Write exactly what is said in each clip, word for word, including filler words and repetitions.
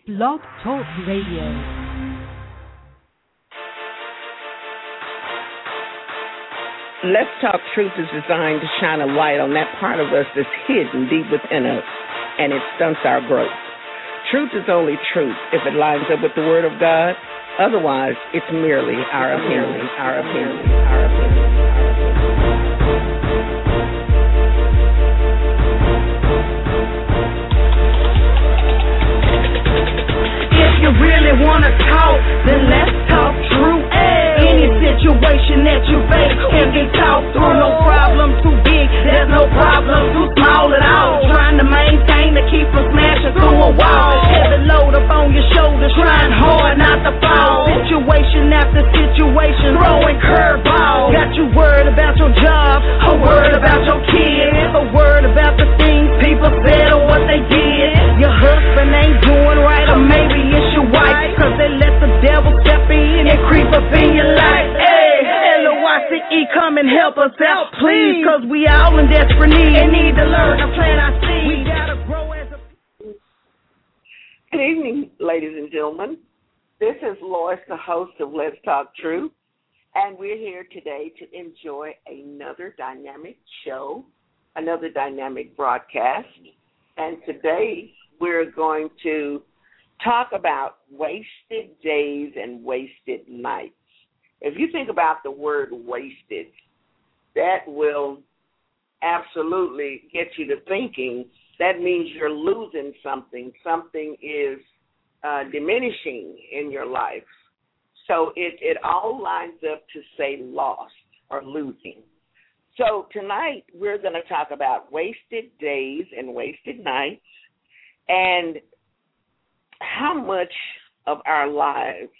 Blog Talk Radio. Let's Talk Truth is designed to shine a light on that part of us that's hidden deep within us, and it stunts our growth. Truth is only truth if it lines up with the Word of God. Otherwise, it's merely our opinion, our opinion, our opinion. If you really want to talk, then let's talk truth. Any situation that you face can be talked through. No problem too big, there's no problem too small at all. Trying to maintain to keep from smashing through a wall. Heavy load up on your shoulders, trying hard not to fall. Situation after situation, throwing curveballs. Got you worried about your job, a word about your kids, a word about the things people said or what they did. Your husband ain't doing right, or maybe it's your wife, cause they let the devil step in and creep up in your life. Hey, L O Y C E, come and help us out, please, cause we all in desperate need and need to learn to plant our seeds. We gotta grow as a... Good evening, ladies and gentlemen. This is Lois, the host of Let's Talk Truth, and we're here today to enjoy another dynamic show, another dynamic broadcast. And today we're going to talk about wasted days and wasted nights. If you think about the word wasted, that will absolutely get you to thinking. That means you're losing something. Something is uh, diminishing in your life. So it, it all lines up to say lost or losing. So tonight we're going to talk about wasted days and wasted nights and how much of our lives,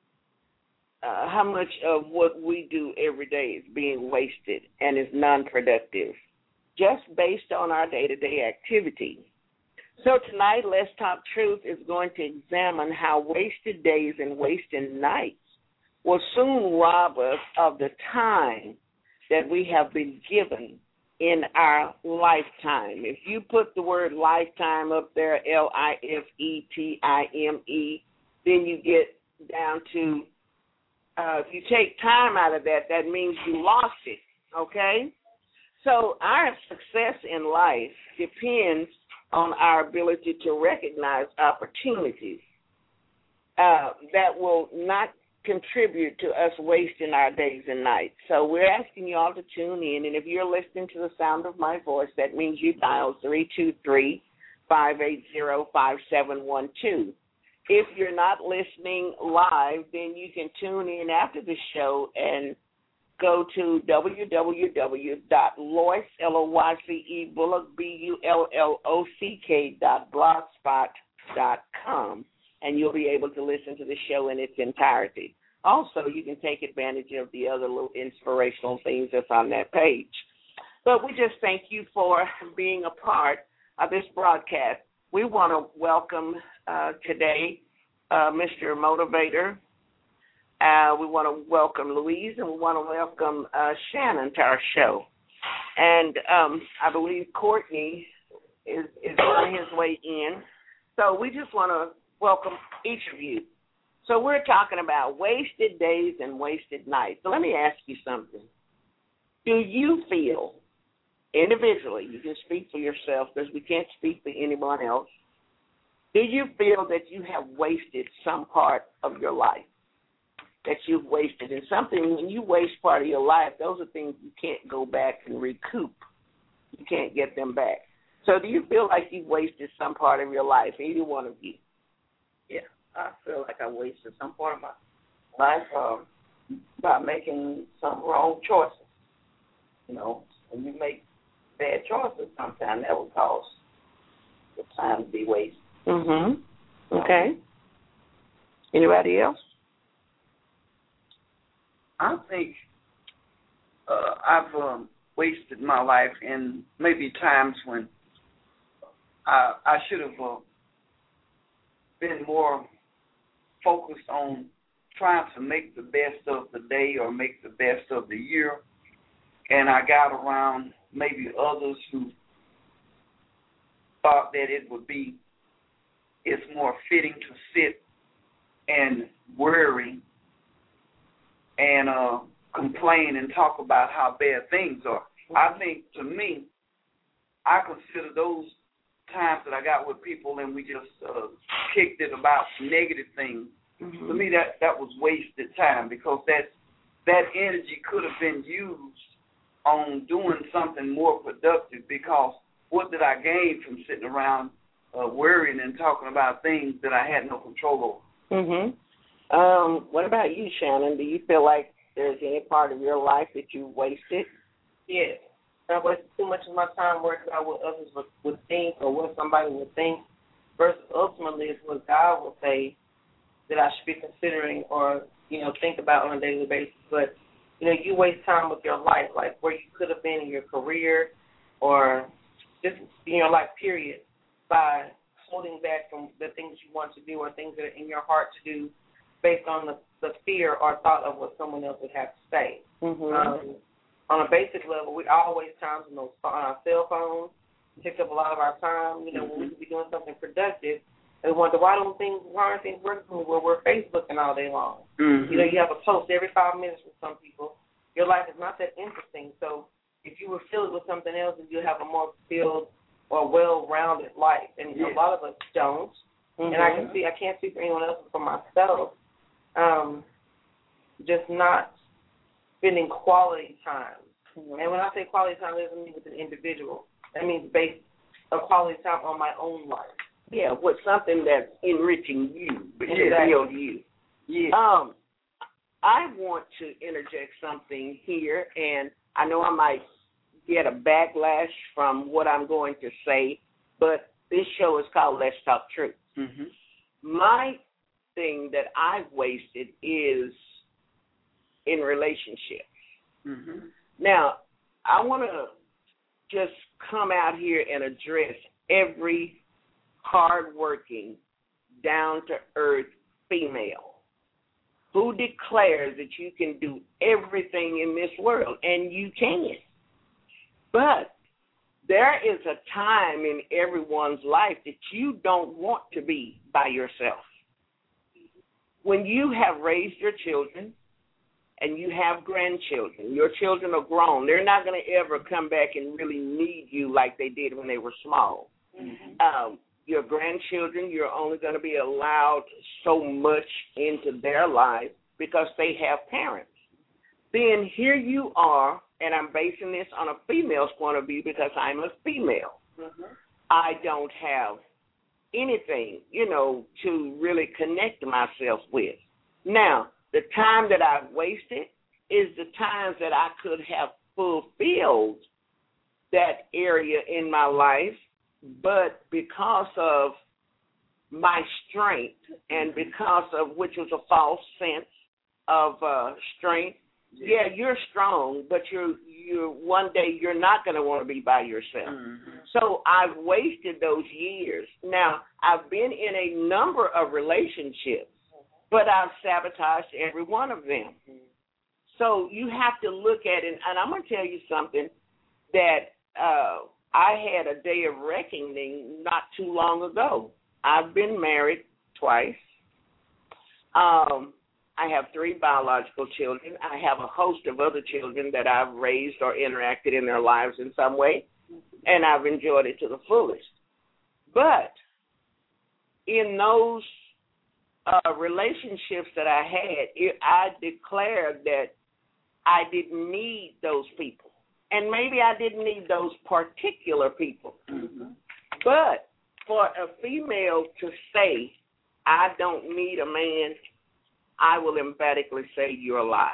uh, how much of what we do every day is being wasted and is non-productive, just based on our day-to-day activity. So tonight, Let's Talk Truth is going to examine how wasted days and wasted nights will soon rob us of the time that we have been given in our lifetime. If you put the word lifetime up there, L I F E T I M E, then you get down to, uh, if you take time out of that, that means you lost it, okay? So our success in life depends on our ability to recognize opportunities uh, that will not contribute to us wasting our days and nights. So we're asking you all to tune in, and if you're listening to the sound of my voice, that means you dial three two three, five eight zero, five seven one two. If you're not listening live, then you can tune in after the show and go to w w w dot lois, L O Y C E, Bullock, B U L L O C K, dot blogspot dot com, and you'll be able to listen to the show in its entirety. Also, you can take advantage of the other little inspirational things that's on that page. But we just thank you for being a part of this broadcast. We want to welcome uh, today uh, Mister Motivator. Uh, we want to welcome Louise, and we want to welcome uh, Shannon to our show. And um, I believe Courtney is, is on his way in. So we just want to welcome each of you. So we're talking about wasted days and wasted nights. So let me ask you something. Do you feel, individually, you can speak for yourself because we can't speak for anyone else, do you feel that you have wasted some part of your life? That you've wasted? And something, when you waste part of your life, those are things you can't go back and recoup. You can't get them back. So do you feel like you've wasted some part of your life, either one of you? Yeah, I feel like I wasted some part of my life um, by making some wrong choices. You know, when you make bad choices, sometimes that will cause the time to be wasted. Mm-hmm. Okay. Anybody else? I think uh, I've um, wasted my life in maybe times when I, I should have uh, been more focused on trying to make the best of the day or make the best of the year, and I got around maybe others who thought that it would be it's more fitting to sit and worry and uh, complain and talk about how bad things are. I think, to me, I consider those times that I got with people and we just uh, kicked it about negative things. Mm-hmm. To me, that, that was wasted time, because that that energy could have been used on doing something more productive, because what did I gain from sitting around uh, worrying and talking about things that I had no control over? Mm-hmm. Um, what about you, Shannon? Do you feel like there's any part of your life that you wasted? Yes. I wasted too much of my time worrying about what others would, would think or what somebody would think, versus ultimately it's what God will say that I should be considering or, you know, think about on a daily basis. But, you know, you waste time with your life, like where you could have been in your career or just in your life, period, by holding back from the things you want to do or things that are in your heart to do based on the, the fear or thought of what someone else would have to say. Mm-hmm. Um, on a basic level, we all waste time on, those, on our cell phones. It takes up a lot of our time, you know, mm-hmm. when we could be doing something productive. And we wonder, why don't things, why aren't things working where we're Facebooking all day long? Mm-hmm. You know, you have a post every five minutes with some people. Your life is not that interesting. So if you were filled with something else, then you'll have a more filled or well-rounded life. And yes. a lot of us don't. Mm-hmm. And I can see, I can't speak for anyone else, but for myself, um, just not spending quality time. Mm-hmm. And when I say quality time, it doesn't mean with an individual. That means based a quality time on my own life. Yeah, with something that's enriching you, but exactly. build you. Yeah. Um, I want to interject something here, and I know I might get a backlash from what I'm going to say, but this show is called Let's Talk Truth. Mm-hmm. My thing that I've wasted is in relationships. Mm-hmm. Now, I want to just come out here and address every hardworking, down-to-earth female who declares that you can do everything in this world, and you can. But there is a time in everyone's life that you don't want to be by yourself. When you have raised your children and you have grandchildren, your children are grown, they're not going to ever come back and really need you like they did when they were small. Mm-hmm. Um, your grandchildren, you're only going to be allowed so much into their life because they have parents. Then here you are, and I'm basing this on a female's point of view because I'm a female. Mm-hmm. I don't have anything, you know, to really connect myself with. Now, the time that I've wasted is the times that I could have fulfilled that area in my life, but because of my strength and because of which was a false sense of uh, strength, yeah, you're strong, but you're you're one day you're not going to want to be by yourself. Mm-hmm. So I've wasted those years. Now, I've been in a number of relationships, but I've sabotaged every one of them. So you have to look at it, and I'm going to tell you something that uh, I had a day of reckoning not too long ago. I've been married twice. Um, I have three biological children. I have a host of other children that I've raised or interacted in their lives in some way, and I've enjoyed it to the fullest. But in those uh, relationships that I had, it, I declared that I didn't need those people. And maybe I didn't need those particular people. Mm-hmm. But for a female to say, I don't need a man, I will emphatically say you're a lie.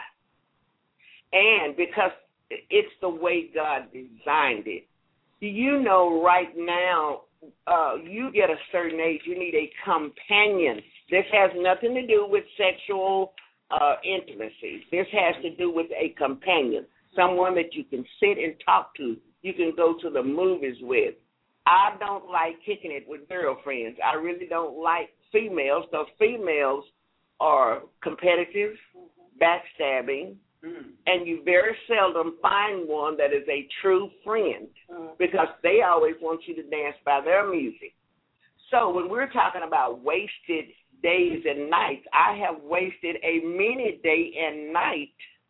And because it's the way God designed it. Do you know right now, uh, you get a certain age, you need a companion. This has nothing to do with sexual uh, intimacy. This has to do with a companion, someone that you can sit and talk to, you can go to the movies with. I don't like kicking it with girlfriends. I really don't like females because females are competitive, backstabbing, mm. and you very seldom find one that is a true friend mm. because they always want you to dance by their music. So when we're talking about wasted days and nights, I have wasted a many day and night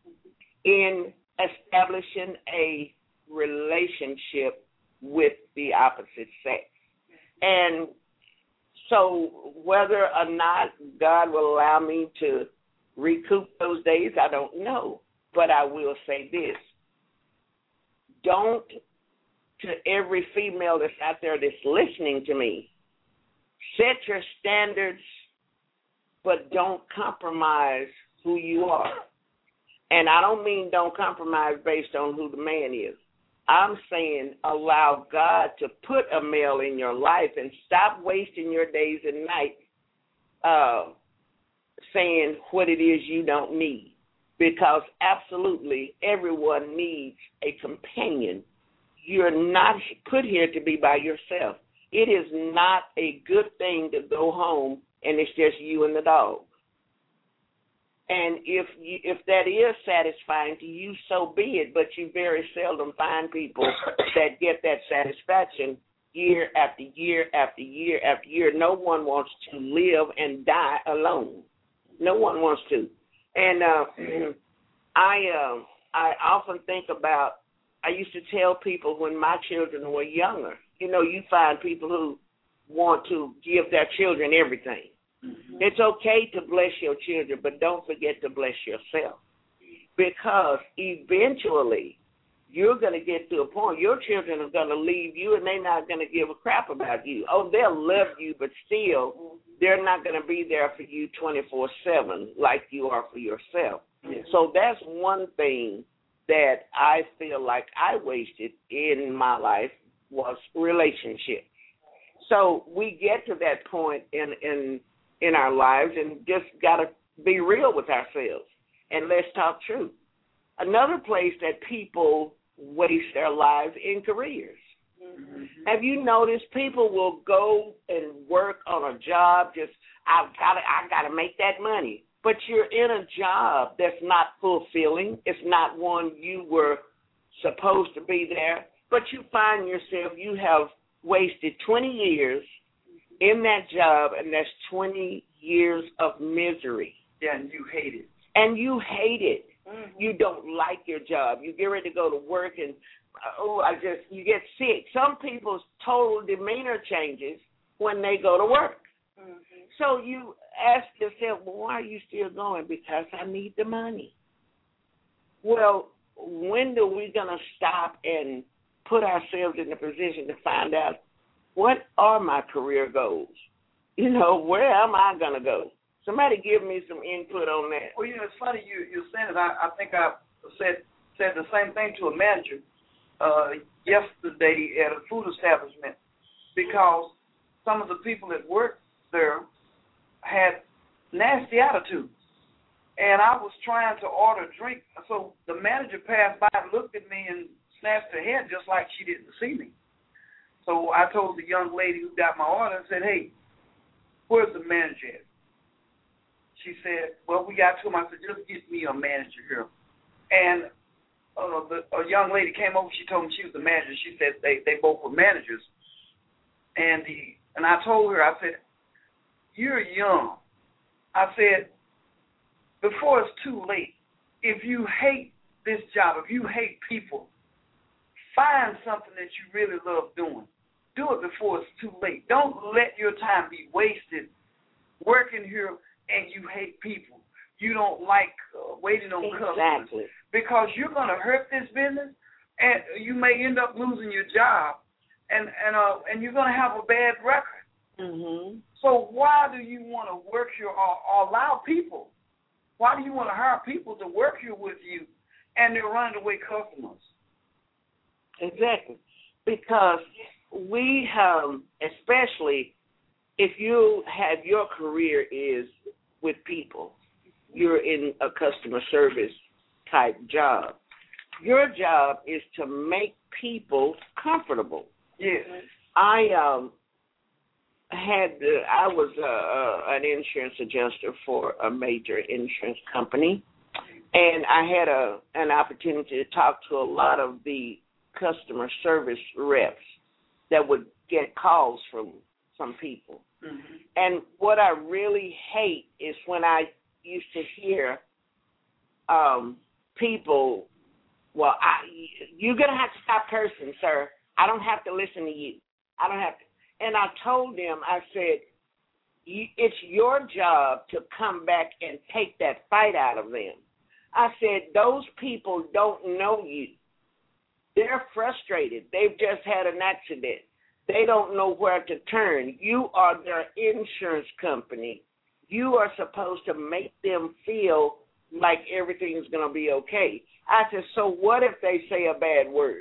in establishing a relationship with the opposite sex. And so whether or not God will allow me to recoup those days, I don't know. But I will say this. Don't, to every female that's out there that's listening to me, set your standards, but don't compromise who you are. And I don't mean don't compromise based on who the man is. I'm saying allow God to put a male in your life and stop wasting your days and nights uh, saying what it is you don't need. Because absolutely everyone needs a companion. You're not put here to be by yourself. It is not a good thing to go home and it's just you and the dog. And if you, if that is satisfying to you, so be it. But you very seldom find people that get that satisfaction year after year after year after year. No one wants to live and die alone. No one wants to. And uh, I uh, I often think about, I used to tell people when my children were younger, you know, you find people who want to give their children everything. Mm-hmm. It's okay to bless your children, but don't forget to bless yourself. Because eventually you're going to get to a point, your children are going to leave you and they're not going to give a crap about you. Oh, they'll love you, but still they're not going to be there for you twenty-four seven like you are for yourself. Yeah. So that's one thing that I feel like I wasted in my life was relationships. So we get to that point in, in, in our lives and just got to be real with ourselves and let's talk truth. Another place that people waste their lives in careers. Mm-hmm. Have you noticed people will go and work on a job just, I've got to, I got to make that money. But you're in a job that's not fulfilling. It's not one you were supposed to be there. But you find yourself, you have wasted twenty years in that job, and that's twenty years of misery. Yeah, and you hate it. And you hate it. Mm-hmm. You don't like your job. You get ready to go to work, and, oh, I just, you get sick. Some people's total demeanor changes when they go to work. Mm-hmm. So you ask yourself, well, why are you still going? Because I need the money. Well, when are we going to stop and put ourselves in the position to find out what are my career goals? You know, where am I going to go? Somebody give me some input on that. Well, you know, it's funny you, you're saying it. I, I think I said said the same thing to a manager uh, yesterday at a food establishment because some of the people that worked there had nasty attitudes. And I was trying to order a drink, so the manager passed by and looked at me and snatched her head just like she didn't see me. So I told the young lady who got my order and said, hey, where's the manager at? She said, well, we got to him. I said, just get me a manager here. And uh, the, a young lady came over. She told me she was the manager. She said they, they both were managers. And the and I told her, I said, you're young. I said, before it's too late, if you hate this job, if you hate people, find something that you really love doing. Do it before it's too late. Don't let your time be wasted working here and you hate people. You don't like uh, waiting on exactly. customers. Because you're going to hurt this business, and you may end up losing your job, and and uh, and you're going to have a bad record. Mm-hmm. So why do you want to work here or, or allow people? Why do you want to hire people to work here with you, and they're running away customers? Exactly. Because we have, especially if you have your career is with people, you're in a customer service type job. Your job is to make people comfortable. Yes. I um had uh, I was uh, uh, an insurance adjuster for a major insurance company, and I had a an opportunity to talk to a lot of the customer service reps that would get calls from some people. Mm-hmm. And what I really hate is when I used to hear um, people, well, I, you're going to have to stop cursing, sir. I don't have to listen to you. I don't have to. And I told them, I said, it's your job to come back and take that fight out of them. I said, those people don't know you. They're frustrated. They've just had an accident. They don't know where to turn. You are their insurance company. You are supposed to make them feel like everything's going to be okay. I said, so what if they say a bad word?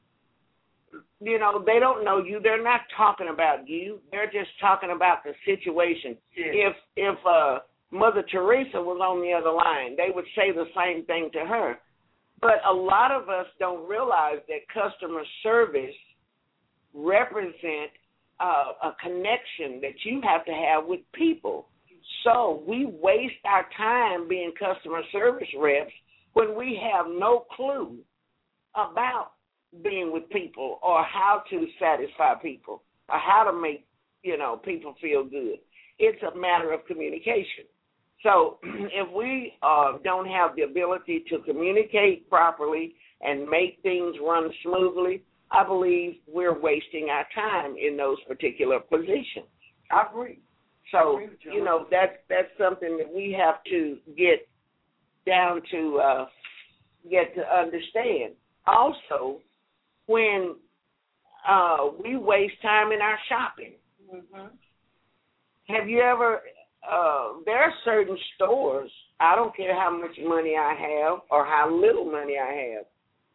You know, they don't know you. They're not talking about you. They're just talking about the situation. Yeah. If if uh, Mother Teresa was on the other line, they would say the same thing to her. But a lot of us don't realize that customer service represent uh, a connection that you have to have with people. So we waste our time being customer service reps when we have no clue about being with people or how to satisfy people or how to make, you know, people feel good. It's a matter of communication. So if we uh, don't have the ability to communicate properly and make things run smoothly, I believe we're wasting our time in those particular positions. I agree. So, you know, that's, that's something that we have to get down to, uh, get to understand. Also, when uh, we waste time in our shopping. Mm-hmm. Have you ever, uh, there are certain stores, I don't care how much money I have or how little money I have,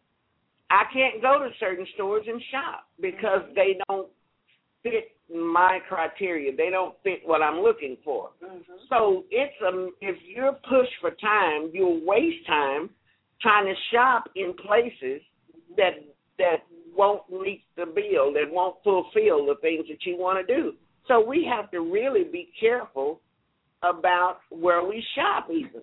I can't go to certain stores and shop because mm-hmm. they don't fit my criteria. They don't fit what I'm looking for. Mm-hmm. So it's a, if you're pushed for time, you'll waste time trying to shop in places that that won't meet the bill, that won't fulfill the things that you want to do. So we have to really be careful about where we shop even.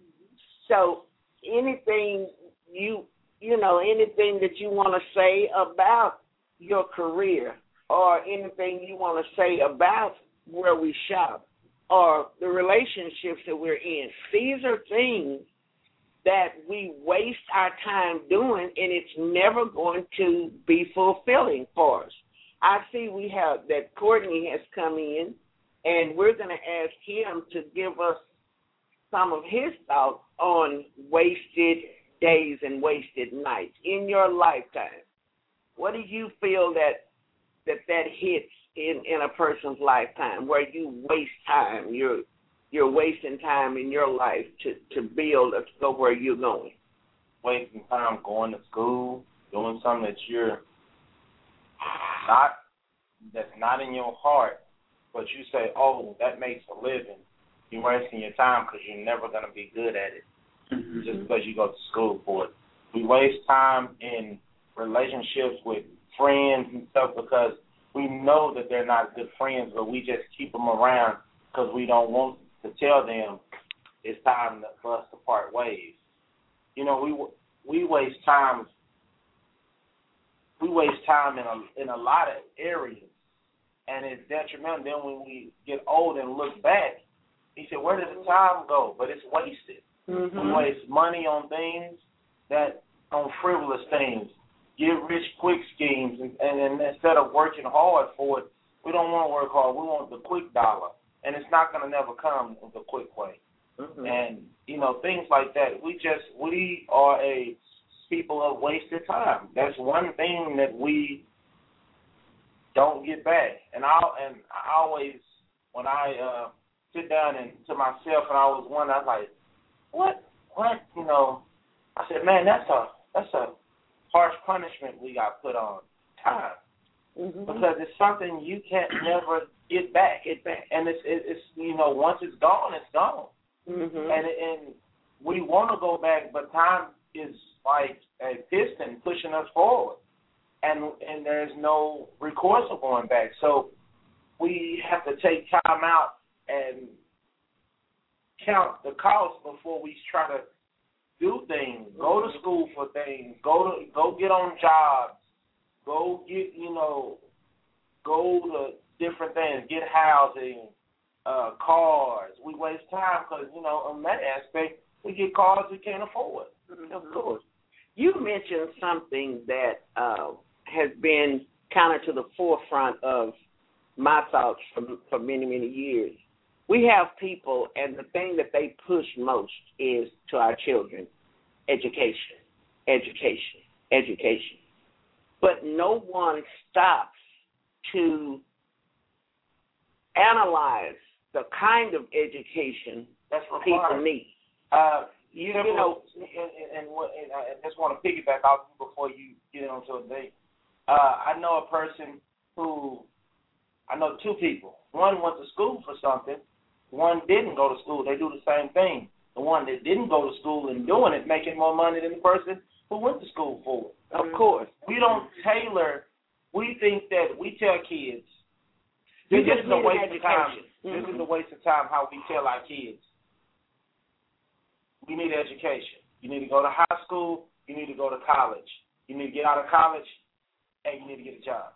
So anything you, you know, anything that you want to say about your career or anything you want to say about where we shop or the relationships that we're in, these are things that we waste our time doing, and it's never going to be fulfilling for us. I see we have that Courtney has come in, and we're going to ask him to give us some of his thoughts on wasted days and wasted nights in your lifetime. What do you feel that that, that hits in, in a person's lifetime where you waste time, you're You're wasting time in your life to, to build or to go where you're going? Wasting time going to school, doing something that you're not, that's not in your heart, but you say, oh, that makes a living. You're wasting your time because you're never going to be good at it mm-hmm. just because you go to school for it. We waste time in relationships with friends and stuff because we know that they're not good friends, but we just keep them around because we don't want to tell them it's time for us to part ways. You know, we we waste time. We waste time in a in a lot of areas, and it's detrimental. Then when we get old and look back, he said, "Where did the time go?" But it's wasted. Mm-hmm. We waste money on things that on frivolous things, get rich quick schemes, and, and instead of working hard for it, we don't want to work hard. We want the quick dollar. And it's not going to never come the quick way. Mm-hmm. And, you know, things like that. We just, we are a people of wasted time. That's one thing that we don't get back. And I and I always, when I uh, sit down and to myself and I was wondering, I was like, what, what, you know, I said, man, that's a, that's a harsh punishment we got put on time. Mm-hmm. Because it's something you can't never get back. Get back, and it's it's you know once it's gone, it's gone. Mm-hmm. And and we want to go back, but time is like a piston pushing us forward, and and there's no recourse of going back. So we have to take time out and count the cost before we try to do things. Go to school for things. Go to go get on jobs. Go get, you know, go to different things, get housing, uh, cars. We waste time because, you know, on that aspect, we get cars we can't afford. Of course. You mentioned something that uh, has been kind of to the forefront of my thoughts for, for many, many years. We have people, and the thing that they push most is to our children, education, education, education. But no one stops to analyze the kind of education That's people need. Uh, you, simple, you know, and, and, and, and I just want to piggyback off before you get on to a date. Uh, I know a person who, I know two people. One went to school for something. One didn't go to school. They do the same thing. The one that didn't go to school and doing it, making more money than the person who went to school for it. Of course. We don't tailor. We think that we tell kids, You this just is a need waste an of time. education. This Mm-hmm. is a waste of time how we tell our kids. We need education. You need to go to high school. You need to go to college. You need to get out of college, and you need to get a job.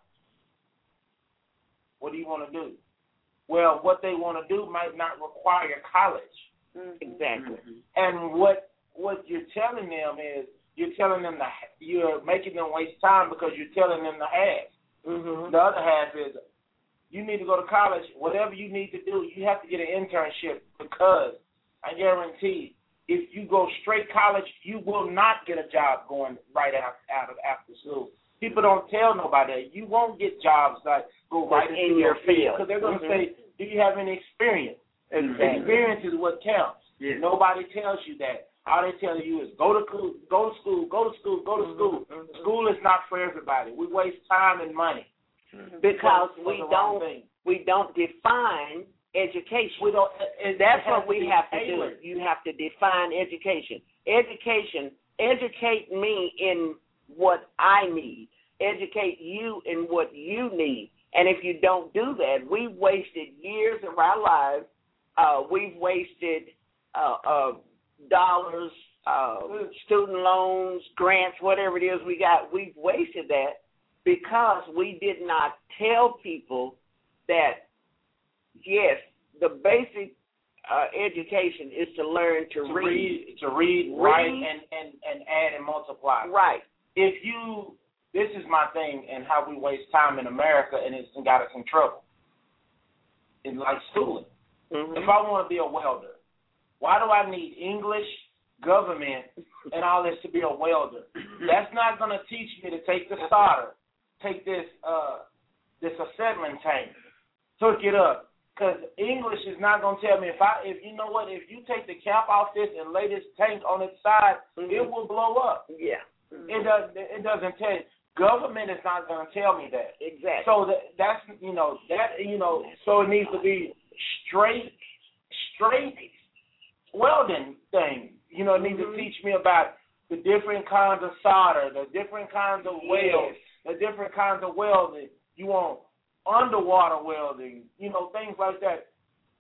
What do you want to do? Well, what they want to do might not require college. Mm-hmm. Exactly. And what what you're telling them is you're telling them the you're making them waste time because you're telling them the half. Mm-hmm. The other half is you need to go to college. Whatever you need to do, you have to get an internship because I guarantee if you go straight college, you will not get a job going right out, out of after school. People don't tell nobody that. You won't get jobs that go right in into your field because they're going to mm-hmm. say, do you have any experience? Exactly. Experience is what counts. Yeah. Nobody tells you that. All they tell you is go to school, go to school, go to school, go to school. Mm-hmm. School is not for everybody. We waste time and money Because for, for we the wrong don't thing. we don't define education. We don't. It, That's it has what we be have to tailored. do. You have to define education. Education, educate me in what I need. Educate you in what you need. And if you don't do that, we've wasted years of our lives. Uh, we've wasted uh, uh, dollars, uh, student loans, grants, whatever it is we got. We've wasted that because we did not tell people that, yes, the basic uh, education is to learn to, to read. read, to read, Read. write, and, and, and add and multiply. Right. If you, this is my thing and how we waste time in America, and it's got us in trouble. It's like schooling. Mm-hmm. If I want to be a welder, why do I need English, government, and all this to be a welder? That's not going to teach me to take the solder, take this uh, this acetylene tank, hook it up. Because English is not going to tell me if I, if you know what, if you take the cap off this and lay this tank on its side, mm-hmm. it will blow up. Yeah. Mm-hmm. It does. It doesn't tell you. Government is not going to tell me that. Exactly. So that, that's you know that you know. So it needs to be straight, straight welding thing. You know, it needs mm-hmm. to teach me about the different kinds of solder, the different kinds of welds, yes. the different kinds of welding. You want underwater welding, you know, things like that.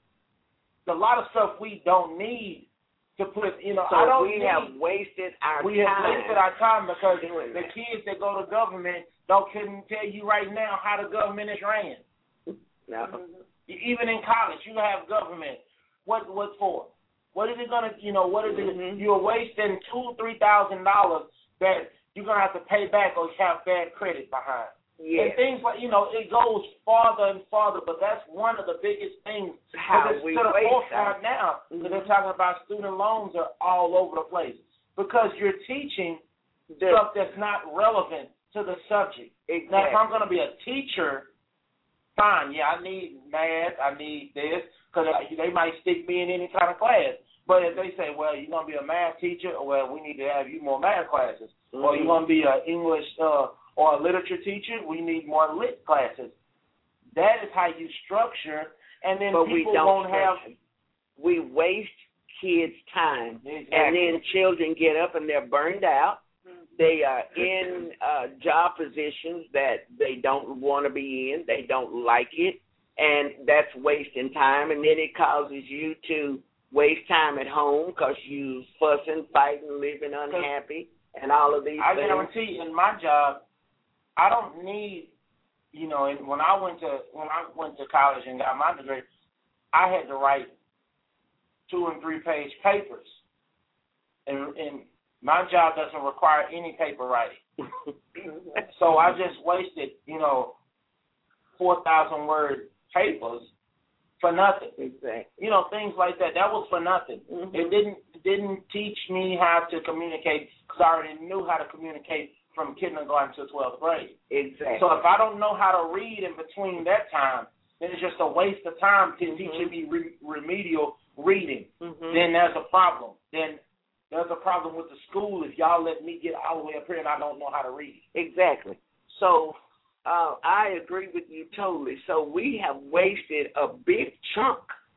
A lot of stuff we don't need to put, you know, so I don't we need, have wasted our we time. have wasted our time because doing the that. kids that go to government don't couldn't tell you right now how the government is ran. No. Even in college, you have government. What what for? What is it gonna? You know, what is mm-hmm. it? You're wasting two, three thousand dollars that you're gonna have to pay back or have bad credit behind. Yes. And things like, you know, it goes farther and farther, but that's one of the biggest things. How it's we to the waste forefront now. Mm-hmm. They're talking about student loans are all over the place because you're teaching The, stuff that's not relevant to the subject. exactly. Now, if I'm going to be a teacher, fine, yeah, I need math, I need this, because they might stick me in any kind of class. But if they say, well, you're going to be a math teacher, well, we need to have you more math classes. Mm-hmm. Or you're going to be an English uh, or a literature teacher, we need more lit classes. That is how you structure, and then but people we don't won't structure. have... We waste kids' time, Exactly. and then children get up and they're burned out. They are in uh, job positions that they don't want to be in. They don't like it, and that's wasting time. And then it causes you to waste time at home because you fussing, fighting, living unhappy, and all of these I things. guarantee in my job, I don't need you know, and when I went to when I went to college and got my degree, I had to write two and three page papers, and, and my job doesn't require any paper writing. So I just wasted, you know, four thousand word papers for nothing. Exactly. You know, things like that. That was for nothing. Mm-hmm. It didn't didn't teach me how to communicate because I already knew how to communicate from kindergarten to twelfth grade. Exactly. So if I don't know how to read in between that time, then it's just a waste of time to mm-hmm. teaching me re- remedial reading. Mm-hmm. Then there's a problem. Then there's a problem with the school if y'all let me get all the way up here and I don't know how to read. Exactly. So uh, I agree with you totally. So we have wasted a big chunk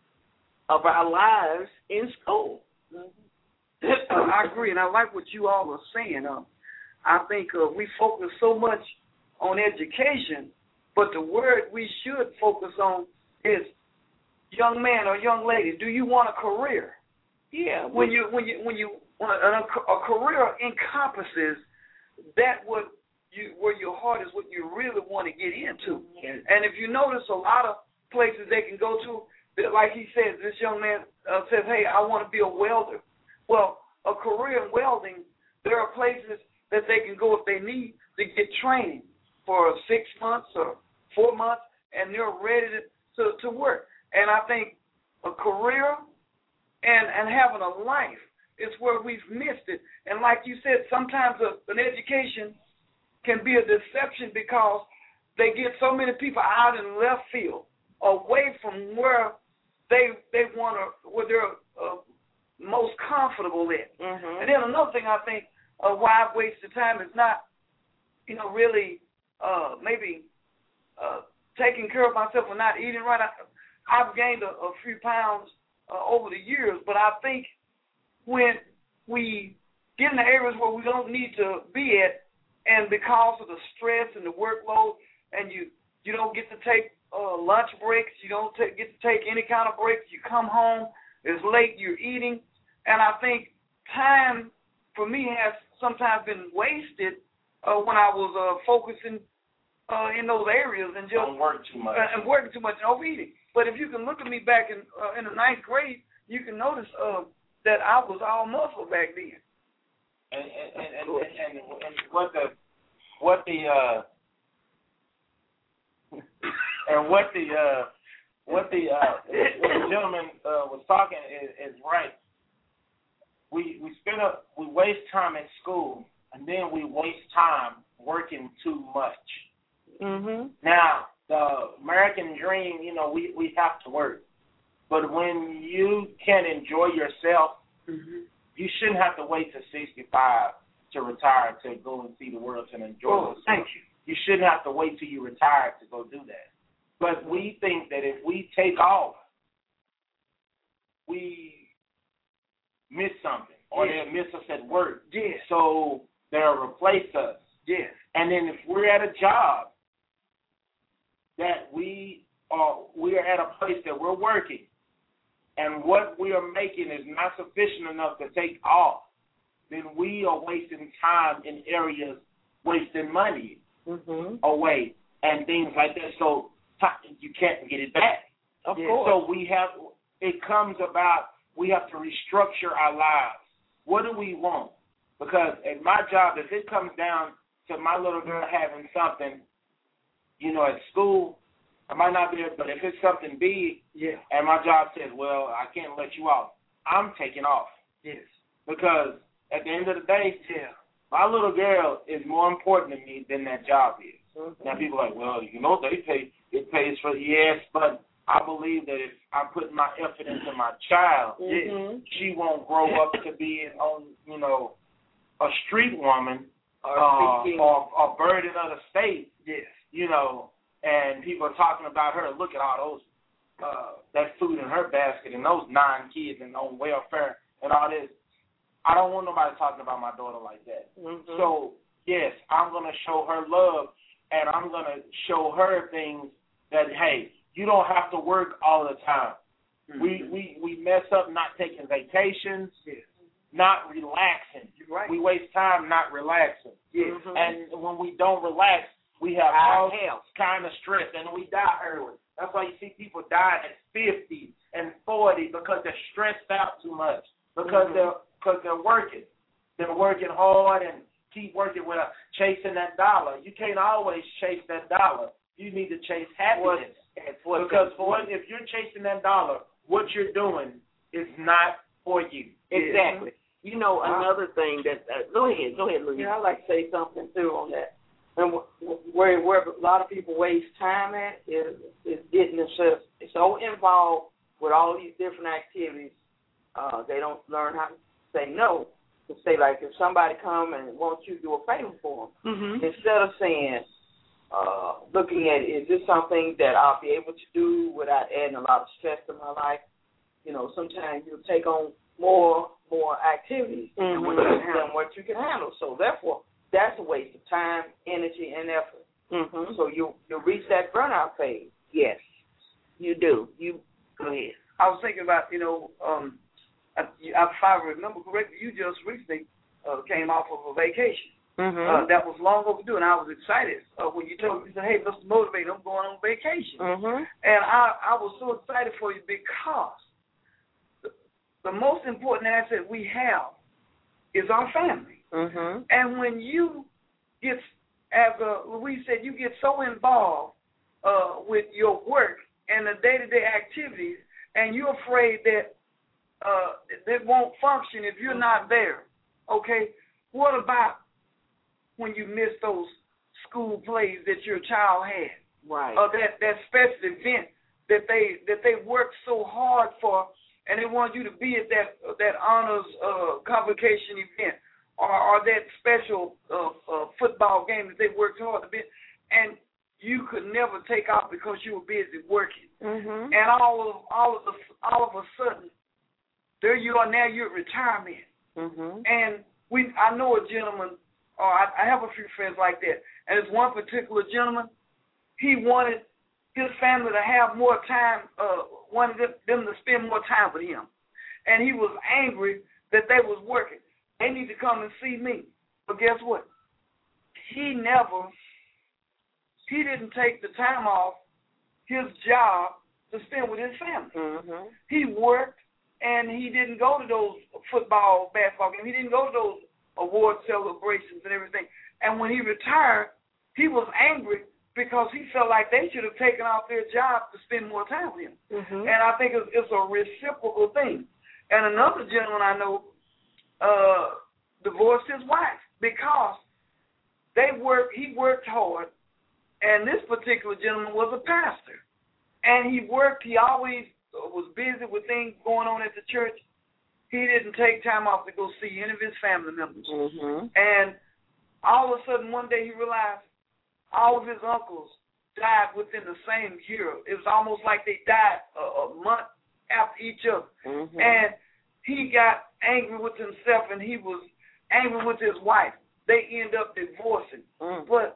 of our lives in school. Mm-hmm. uh, I agree, and I like what you all are saying. Um, I think uh, we focus so much on education, but the word we should focus on is, young man or young lady, do you want a career? Yeah. When you when you when you want a, a career encompasses that what you where your heart is, what you really want to get into. Yeah. And if you notice, a lot of places they can go to, that, like he says, this young man uh, says, "Hey, I want to be a welder." Well, a career in welding, there are places that they can go if they need to get training for six months or four months, and they're ready to to, to work. And I think a career and, and having a life is where we've missed it. And like you said, sometimes a, an education can be a deception because they get so many people out in left field, away from where they they want to, where they're uh, most comfortable in. Mm-hmm. And then another thing I think uh, why I've wasted time is not, you know, really uh, maybe uh, taking care of myself or not eating right. I, I've gained a, a few pounds uh, over the years, but I think when we get in the areas where we don't need to be at, and because of the stress and the workload, and you, you don't get to take uh, lunch breaks, you don't t- get to take any kind of breaks, you come home, it's late, you're eating, and I think time for me has sometimes been wasted uh, when I was uh, focusing uh, in those areas and just don't work too much uh, and working too much and overeating. But if you can look at me back in uh, in the ninth grade, you can notice uh, that I was all muscle back then. And and, and, and, and, and what the what the uh, and what the uh, what the uh, what the gentleman uh, was talking is, is right. We we spend a we waste time at school, and then we waste time working too much. Mm-hmm. Now, the American dream, you know, we, we have to work. But when you can enjoy yourself, mm-hmm. you shouldn't have to wait till sixty-five to retire to go and see the world and enjoy oh, yourself. Thank you. You shouldn't have to wait till you retire to go do that. But we think that if we take off, we miss something, or yes. they'll miss us at work. Yes. So they'll replace us. Yes. And then if we're at a job that we are, we are at a place that we're working, and what we are making is not sufficient enough to take off, then we are wasting time in areas, wasting money mm-hmm. away and things like that. So you can't get it back. Of Yeah. course. So we have, it comes about, we have to restructure our lives. What do we want? Because at my job, if it comes down to my little girl having something, you know, at school, I might not be there, but if it's something big, yeah. and my job says, well, I can't let you off, I'm taking off. Yes. Because at the end of the day, yeah. my little girl is more important to me than that job is. Mm-hmm. Now people are like, well, you know, they pay, it pays for, yes, but I believe that if I'm putting my effort into my child, mm-hmm. she won't grow up to be on, you know, a street woman or, uh, speaking, or or burden of the state. Yes. You know, and people are talking about her. Look at all those uh, that food in her basket and those nine kids and on welfare and all this. I don't want nobody talking about my daughter like that. Mm-hmm. So yes, I'm gonna show her love, and I'm gonna show her things that hey, you don't have to work all the time. Mm-hmm. We we we mess up not taking vacations, yes. not relaxing. You're right. We waste time not relaxing. Yes. Mm-hmm. And when we don't relax, We have Our all health. kind of stress, and we die early. That's why you see people dying at fifty and forty because they're stressed out too much, because mm-hmm. they're because they're working. They're working hard and keep working without chasing that dollar. You can't always chase that dollar. You need to chase happiness. What, because for what, if you're chasing that dollar, what you're doing is not for you. Exactly. You know, another thing that uh, go ahead, go ahead, Louise. Yeah, I'd like to say something too on that. And where where a lot of people waste time at is is getting themselves so involved with all these different activities, uh, they don't learn how to say no. To say, like, if somebody come and wants you to do a favor for them, mm-hmm. instead of saying, uh, looking at, is this something that I'll be able to do without adding a lot of stress to my life? You know, sometimes you'll take on more more activities mm-hmm. than, what you, than what you can handle. So, therefore, that's a waste of time, energy, and effort. Mm-hmm. So you you'll reach that burnout phase. Yes, you do. You go ahead. I was thinking about, you know, um, I, if I remember correctly, you just recently uh, came off of a vacation. Mm-hmm. Uh, that was long overdue, and I was excited uh, when you told me, you said, hey, Mister Motivator, I'm going on vacation. Mm-hmm. And I, I was so excited for you because the, the most important asset we have is our family. Mm-hmm. And when you get, as uh, Louise said, you get so involved uh, with your work and the day-to-day activities, and you're afraid that uh, it won't function if you're not there. Okay, what about when you miss those school plays that your child had, right? Or that, that special event that they that they worked so hard for, and they want you to be at that that honors uh, convocation event, or, or that special uh, uh, football game that they worked hard to be, and you could never take off because you were busy working, mm-hmm. and all of all of the, all of a sudden, there you are now. You're at retirement, mm-hmm. and we I know a gentleman. Or I, I have a few friends like that. And there's one particular gentleman, he wanted his family to have more time, uh, wanted them to spend more time with him. And he was angry that they was working. They need to come and see me. But guess what? He never, he didn't take the time off his job to spend with his family. Mm-hmm. He worked, and he didn't go to those football, basketball games. He didn't go to those award celebrations and everything. And when he retired, he was angry because he felt like they should have taken off their job to spend more time with him. Mm-hmm. And I think it's, it's a reciprocal thing. And another gentleman I know uh, divorced his wife because they worked. He worked hard, and this particular gentleman was a pastor. And he worked. He always was busy with things going on at the church. He didn't take time off to go see any of his family members. Mm-hmm. And all of a sudden, one day he realized all of his uncles died within the same year. It was almost like they died a, a month after each other. Mm-hmm. And he got angry with himself, and he was angry with his wife. They end up divorcing. Mm. But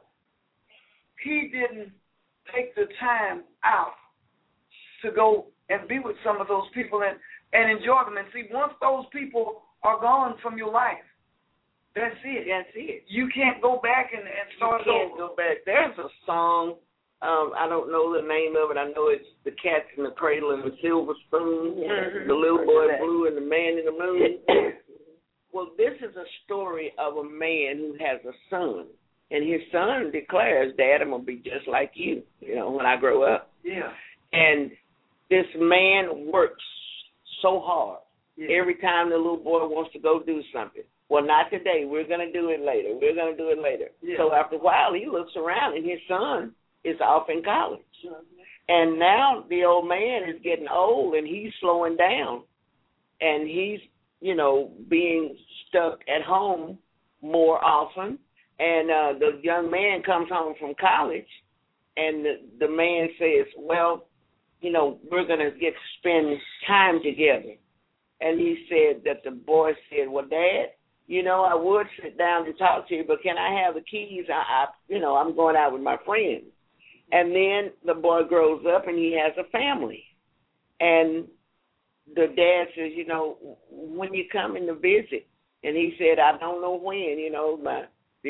he didn't take the time out to go and be with some of those people and and enjoy them. And see, once those people are gone from your life, that's it. That's it. You can't go back and, and start You can't over. go back. There's a song, um, I don't know the name of it. I know it's The Cat in the Cradle and the Silver Spoon, Mm-hmm. The Little Boy Blue and the Man in the Moon. Well, this is a story of a man who has a son, and his son declares, Dad, I'm going to be just like you, you know, when I grow up. Yeah. And this man works so hard. Yeah. Every time the little boy wants to go do something. Well, not today. We're going to do it later. We're going to do it later. Yeah. So after a while, he looks around, and his son is off in college. Mm-hmm. And now the old man is getting old, and he's slowing down. And he's, you know, being stuck at home more often. And uh, the young man comes home from college, and the, the man says, well, you know, we're going to get to spend time together. And he said that the boy said, well, Dad, you know, I would sit down and talk to you, but can I have the keys? I, I you know, I'm going out with my friends. And then the boy grows up and he has a family. And the dad says, you know, when you coming to visit? And he said, I don't know when, you know, my this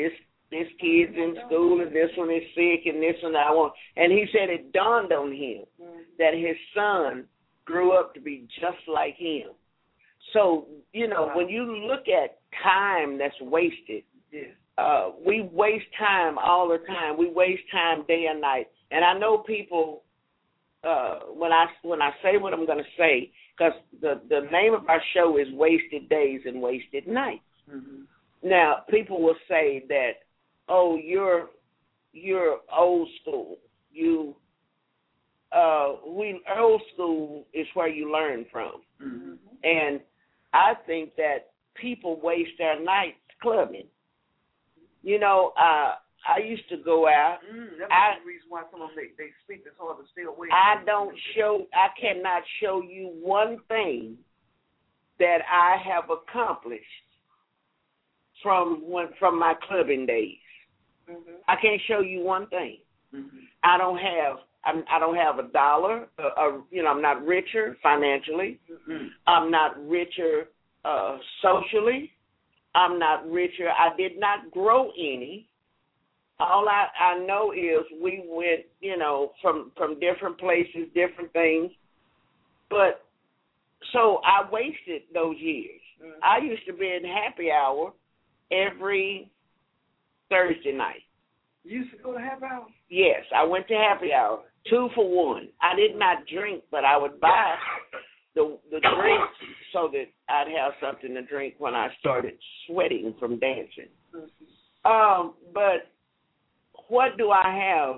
this kid's in school and this one is sick and this one I want. And he said it dawned on him that his son grew up to be just like him. So, you know, when you look at time that's wasted, uh, we waste time all the time. We waste time day and night. And I know people, uh, when I when I say what I'm going to say, because the, the name of our show is Wasted Days and Wasted Nights. Mm-hmm. Now, people will say that, oh, you're you're old school. You uh, we old school is where you learn from, mm-hmm. and I think that people waste their nights clubbing. You know, uh, I used to go out. Mm, that's I, the reason why some of them they, they speak this hard to stay away. I don't show. I cannot show you one thing that I have accomplished from when from my clubbing days. Mm-hmm. I can't show you one thing. Mm-hmm. I don't have. I'm, I don't have a dollar. Uh, uh, you know, I'm not richer financially. Mm-hmm. I'm not richer uh, socially. I'm not richer. I did not grow any. All I, I know is we went, you know, from, from different places, different things. But so I wasted those years. Mm-hmm. I used to be in happy hour every Thursday night. You used to go to happy hour? Yes, I went to happy hour, two for one. I did not drink, but I would buy the the drinks so that I'd have something to drink when I started sweating from dancing. Mm-hmm. Um, but what do I have?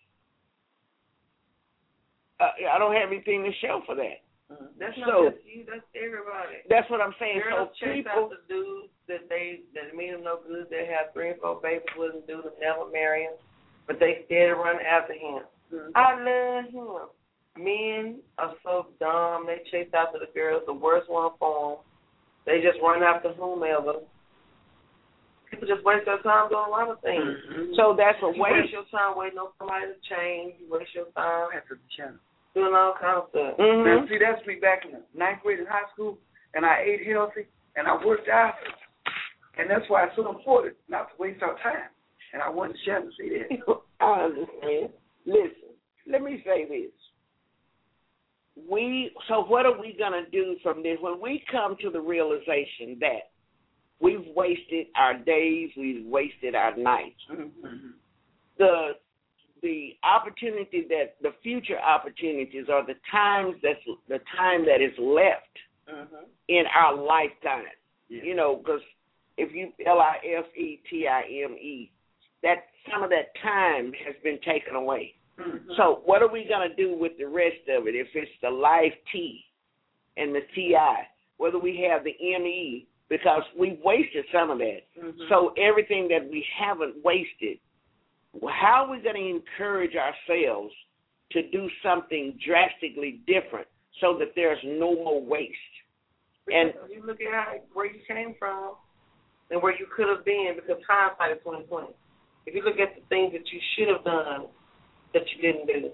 Uh, I don't have anything to show for that. Mm-hmm. That's not so, just you. That's everybody. That's what I'm saying. Girls so chase people, out the dudes that they that mean them no good. They have three and four babies with them, do them, never marry him, but they still run after him. Mm-hmm. I love him. Men are so dumb. They chase after the girls, the worst one for them. They just run after whomever. People just waste their time doing a lot of things. Mm-hmm. So that's a you waste. waste your time waiting on somebody to change. You waste your time after the channel. Doing all kinds of stuff. Mm-hmm. Now, see, that's me back in the ninth grade in high school, and I ate healthy, and I worked out. And that's why it's so important not to waste our time. And I wanted Shannon to say that. I understand. Listen, let me say this. We so what are we going to do from this? When we come to the realization that we've wasted our days, we've wasted our nights, mm-hmm. the the opportunity that the future opportunities are the times that's the time that is left mm-hmm. in our lifetime. Yeah. You know, because if you L I F E T I M E, that some of that time has been taken away. Mm-hmm. So what are we going to do with the rest of it? If it's the life T and the T I, whether we have the M E, because we wasted some of that. Mm-hmm. So everything that we haven't wasted, how are we going to encourage ourselves to do something drastically different so that there's no more waste? Because and you look at how, where you came from and where you could have been, because hindsight is twenty twenty. If you look at the things that you should have done that you didn't do,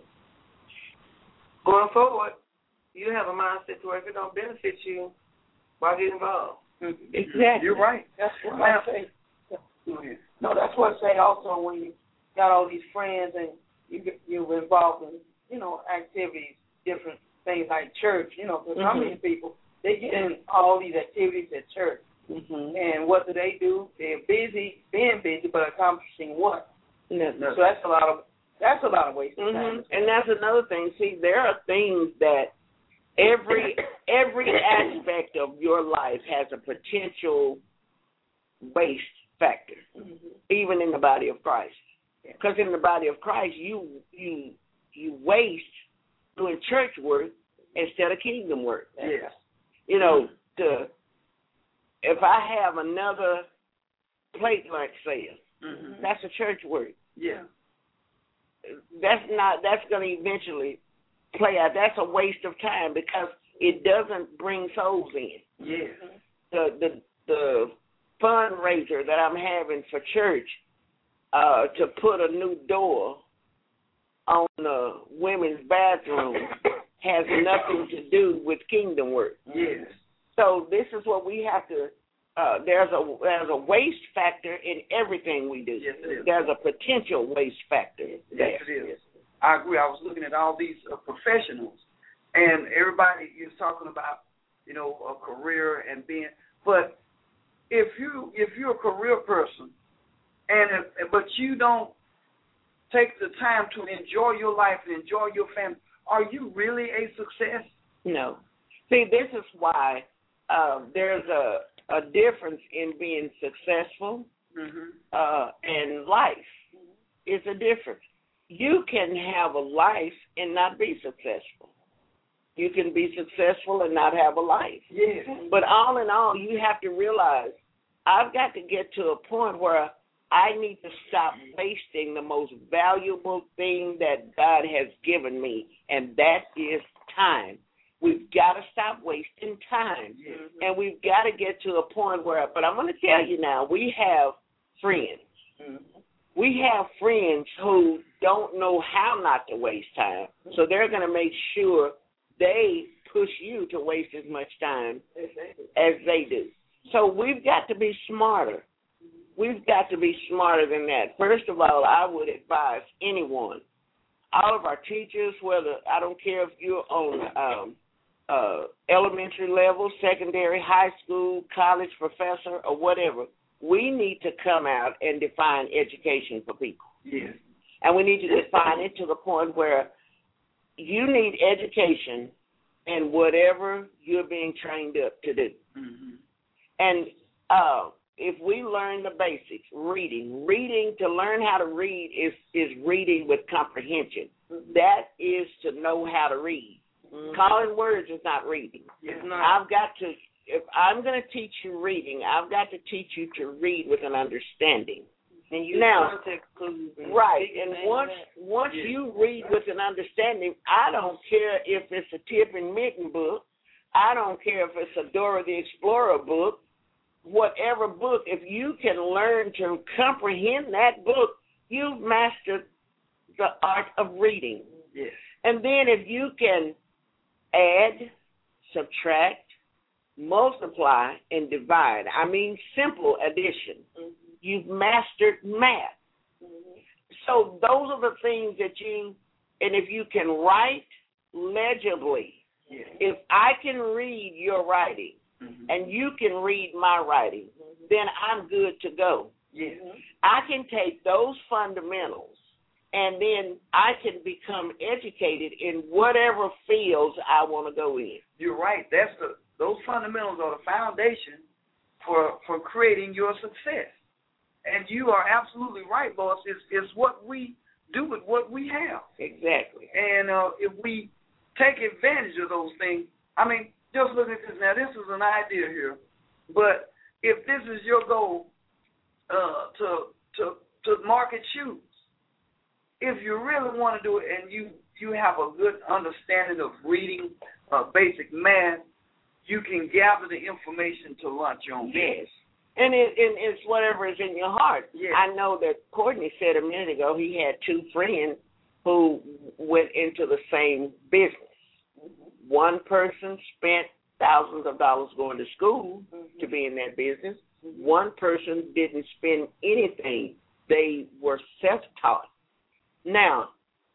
going forward, you have a mindset to where if it don't benefit you, why get involved? Mm-hmm. Exactly. You're right. That's what I say. No, that's what I say also when you got all these friends and you get, you're involved in, you know, activities, different things like church, you know, because mm-hmm. how many people, they get in all these activities at church. Mm-hmm. And what do they do? They're busy, being busy, but accomplishing what? Mm-hmm. So that's a lot of that's a lot of wasted mm-hmm. time. And that's another thing. See, there are things that every every aspect of your life has a potential waste factor, mm-hmm. even in the body of Christ. Because in the body of Christ, you you you waste doing church work instead of kingdom work. Yes. You know, to if I have another plate lunch sale, mm-hmm. that's a church work. Yeah. That's not. That's going to eventually play out. That's a waste of time because it doesn't bring souls in. Yes. The the the fundraiser that I'm having for church uh, to put a new door on the women's bathroom has nothing to do with kingdom work. Yes. So this is what we have to uh, there's a there's a waste factor in everything we do. Yes, it is. There's a potential waste factor. Yes, it is. I agree. I was looking at all these uh, professionals, and everybody is talking about, you know, a career and being. But if you if you're a career person, and if, but you don't take the time to enjoy your life and enjoy your family, are you really a success? No. See, this is why uh, there's a a difference in being successful mm-hmm. uh, and life. It's a difference. You can have a life and not be successful. You can be successful and not have a life. Yes. But all in all, you have to realize I've got to get to a point where I need to stop wasting the most valuable thing that God has given me, and that is time. We've got to stop wasting time. Yes. And we've got to get to a point where, but I'm going to tell you now, we have friends. Mm-hmm. We have friends who don't know how not to waste time, so they're going to make sure they push you to waste as much time as they do. So we've got to be smarter. We've got to be smarter than that. First of all, I would advise anyone, all of our teachers, whether, I don't care if you're on um, uh, elementary level, secondary, high school, college professor, or whatever, we need to come out and define education for people. Yes. And we need to define it to the point where you need education in whatever you're being trained up to do. Mm-hmm. And uh, if we learn the basics, reading, reading to learn how to read is, is reading with comprehension. That is to know how to read. Mm-hmm. Calling words is not reading. Yes. I've got to, if I'm going to teach you reading, I've got to teach you to read with an understanding. And you now, context clues and right, and once once yes. you read with an understanding, I don't care if it's a Tip and Mitten book, I don't care if it's a Dora the Explorer book, whatever book, if you can learn to comprehend that book, you've mastered the art of reading. Yes. And then if you can add, subtract, multiply, and divide, I mean simple addition, mm-hmm. you've mastered math. Mm-hmm. So those are the things that you, and if you can write legibly, yes. if I can read your writing, mm-hmm. and you can read my writing, mm-hmm. then I'm good to go. Yes. I can take those fundamentals, and then I can become educated in whatever fields I want to go in. You're right. That's the those fundamentals are the foundation for for creating your success. And you are absolutely right, boss. It's, it's what we do with what we have. Exactly. And uh, if we take advantage of those things, I mean, just look at this now. This is an idea here. But if this is your goal uh, to to to market shoes, if you really want to do it and you, you have a good understanding of reading, uh, basic math, you can gather the information to launch your own business. Yes. And it, it, it's whatever is in your heart. Yes. I know that Courtney said a minute ago he had two friends who went into the same business. Mm-hmm. One person spent thousands of dollars going to school mm-hmm. to be in that business. Mm-hmm. One person didn't spend anything. They were self-taught. Now,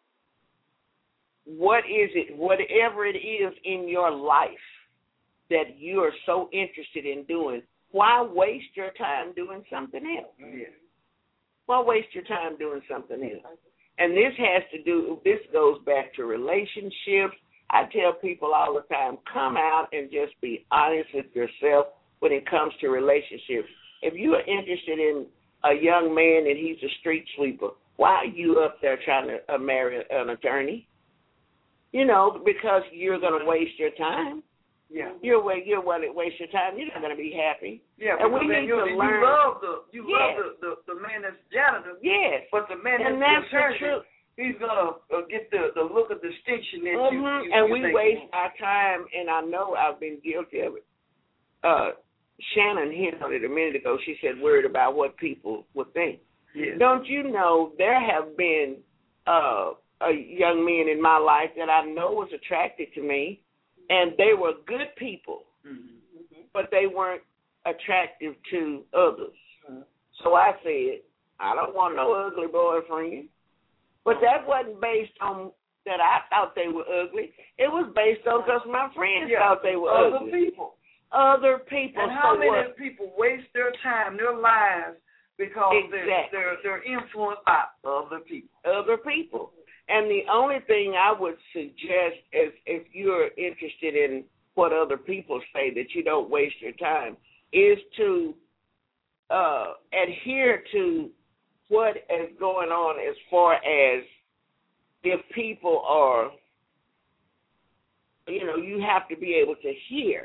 what is it, whatever it is in your life that you are so interested in doing, why waste your time doing something else? Yes. Why waste your time doing something else? And this has to do, this goes back to relationships. I tell people all the time, come out and just be honest with yourself when it comes to relationships. If you are interested in a young man and he's a street sweeper, why are you up there trying to uh, marry an attorney? You know, because you're going to waste your time. Yeah. You're you're going to waste your time. You're not going to be happy. Yeah, and we need you, to you learn. love the you yes. love the, the, the man that's janitor. Yes. But the man and that's, that's the attorney, he's going to uh, get the, the look of distinction that mm-hmm. you, you And you we think waste our time, and I know I've been guilty of it. Uh, Shannon hit on it a minute ago. She said worried about what people would think. Yes. Don't you know there have been uh, a young men in my life that I know was attracted to me, and they were good people, mm-hmm. but they weren't attractive to others. Mm-hmm. So I said, I don't want no ugly boyfriend. But that wasn't based on that I thought they were ugly. It was based on because my friends yeah. thought they were Other ugly. people. Other people. And how so many what? people waste their time, their lives, because exactly. they're, they're, they're influenced by other people. Other people. And the only thing I would suggest is if you're interested in what other people say, that you don't waste your time, is to uh, adhere to what is going on as far as if people are, you know, you have to be able to hear,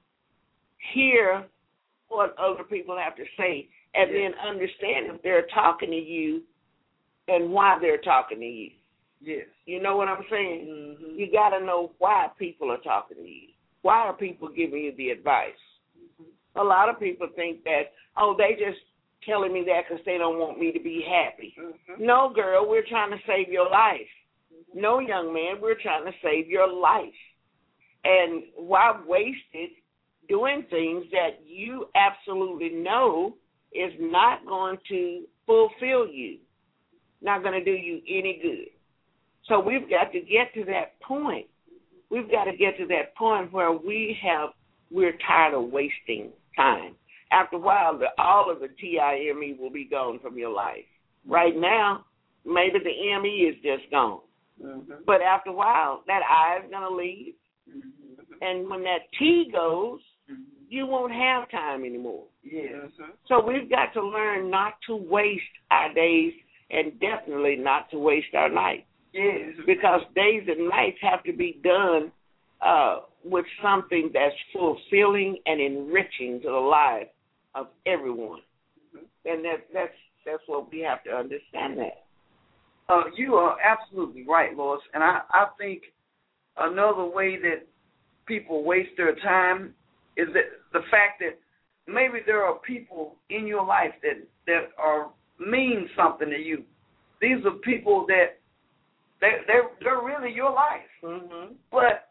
hear what other people have to say, and yes. then understand if they're talking to you and why they're talking to you. Yes. You know what I'm saying? Mm-hmm. You got to know why people are talking to you. Why are people giving you the advice? Mm-hmm. A lot of people think that, oh, they just telling me that because they don't want me to be happy. Mm-hmm. No, girl, we're trying to save your life. Mm-hmm. No, young man, we're trying to save your life. And why waste it doing things that you absolutely know is not going to fulfill you, not going to do you any good. So we've got to get to that point. We've got to get to that point where we have, we're tired of wasting time. After a while, the, all of the T I M E will be gone from your life. Right now, maybe the M E is just gone. Mm-hmm. But after a while, that I is going to leave. Mm-hmm. And when that T goes, mm-hmm. you won't have time anymore. Yes. So we've got to learn not to waste our days and definitely not to waste our nights. Yes. Because days and nights have to be done uh, with something that's fulfilling and enriching to the life of everyone. Mm-hmm. And that, that's that's what we have to understand that. Uh, you are absolutely right, Lois. And I, I think another way that people waste their time is that the fact that maybe there are people in your life that, that are mean something to you. These are people that they they're, they're really your life. Mm-hmm. But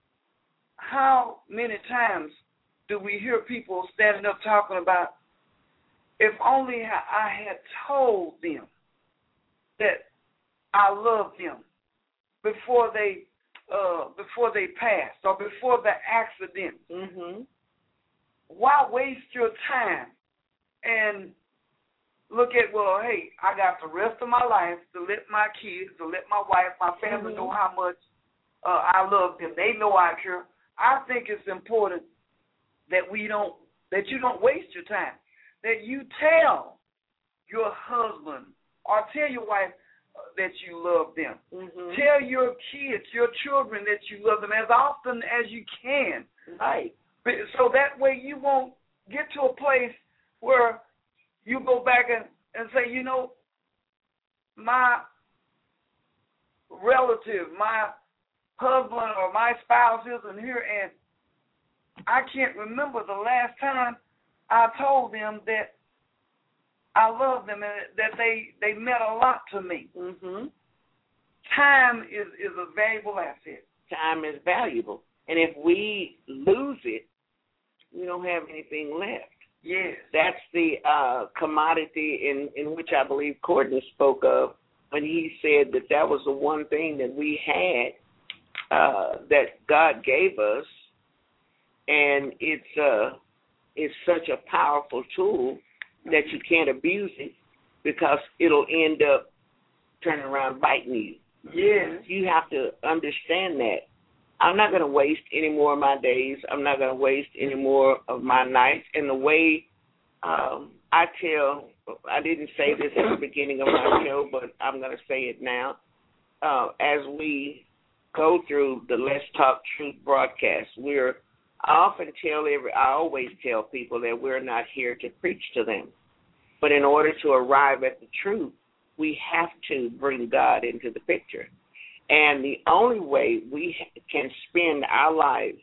how many times do we hear people standing up talking about, if only I had told them that I love them before they uh, before they passed or before the accident. Mm-hmm. Why waste your time and look at, well, hey, I got the rest of my life to let my kids, to let my wife, my family mm-hmm. know how much uh, I love them. They know I care. I think it's important that we don't, that you don't waste your time, that you tell your husband or tell your wife that you love them. Mm-hmm. Tell your kids, your children that you love them as often as you can. Right. So that way you won't get to a place where you go back and, and say, you know, my relative, my husband or my spouse isn't here, and I can't remember the last time I told them that I love them and that they, they meant a lot to me. Mm-hmm. Time is, is a valuable asset. Time is valuable. And if we lose it, we don't have anything left. Yes. That's the uh, commodity in, in which I believe Courtney spoke of when he said that that was the one thing that we had uh, that God gave us, and it's uh, it's such a powerful tool that you can't abuse it because it'll end up turning around biting you. Yes. You have to understand that. I'm not going to waste any more of my days. I'm not going to waste any more of my nights. And the way um, I tell, I didn't say this at the beginning of my show, but I'm going to say it now. Uh, as we go through the Let's Talk Truth broadcast, we're I often tell every, I always tell people that we're not here to preach to them. But in order to arrive at the truth, we have to bring God into the picture. And the only way we can spend our lives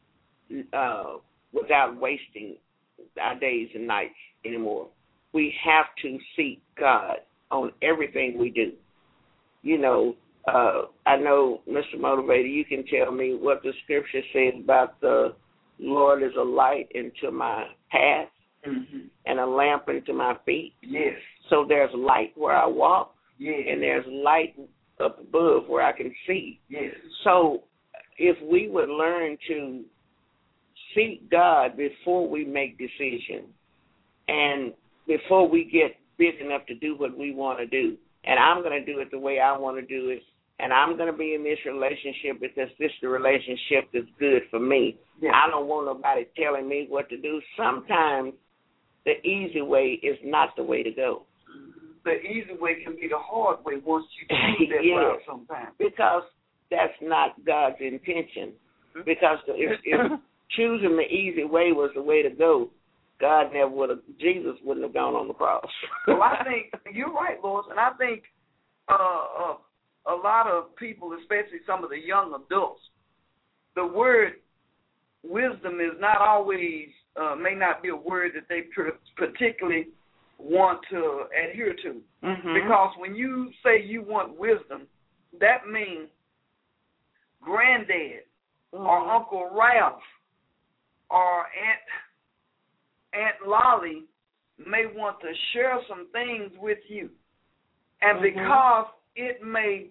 uh, without wasting our days and nights anymore, we have to seek God on everything we do. You know, uh, I know, Mister Motivator, you can tell me what the scripture says about the Lord is a light into my path. mm-hmm. and a lamp unto my feet. Yes. So there's light where I walk, yes. and there's light up above where I can see. Yes. So if we would learn to seek God before we make decisions and before we get big enough to do what we want to do, and I'm going to do it the way I want to do it, and I'm going to be in this relationship because this the relationship that's good for me. Yeah. I don't want nobody telling me what to do. Sometimes the easy way is not the way to go. The easy way can be the hard way once you choose that yes. route sometimes. Because that's not God's intention. Because if, if choosing the easy way was the way to go, God never would have, Jesus wouldn't have gone on the cross. Well, I think, you're right, Lois, and I think uh, uh, a lot of people, especially some of the young adults, the word wisdom is not always, uh, may not be a word that they particularly want to adhere to. Mm-hmm. Because when you say you want wisdom, that means granddad mm-hmm. or Uncle Ralph or Aunt Aunt Lolly may want to share some things with you. And mm-hmm. because it may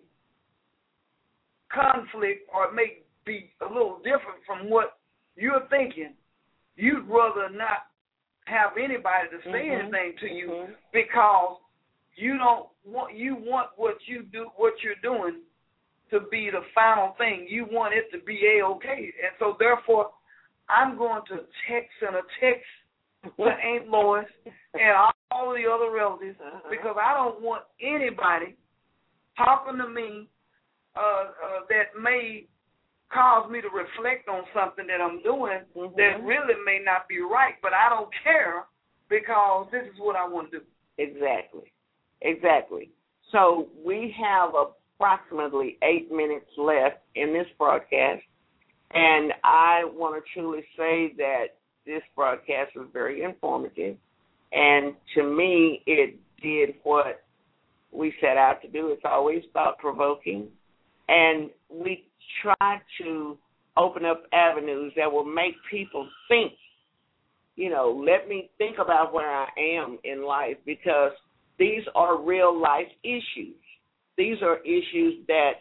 conflict or it may be a little different from what you're thinking, you'd rather not have anybody to say mm-hmm. anything to you mm-hmm. because you don't want you want what you do what you're doing to be the final thing. You want it to be A-okay. And so therefore I'm going to text and a text to Aunt Lois and all the other relatives uh-huh. because I don't want anybody talking to me uh, uh, that may cause me to reflect on something that I'm doing mm-hmm. that really may not be right, but I don't care because this is what I want to do. Exactly. Exactly. So we have approximately eight minutes left in this broadcast, and I want to truly say that this broadcast was very informative, and to me it did what we set out to do. It's always thought-provoking, and we try to open up avenues that will make people think, you know, let me think about where I am in life, because these are real-life issues. These are issues that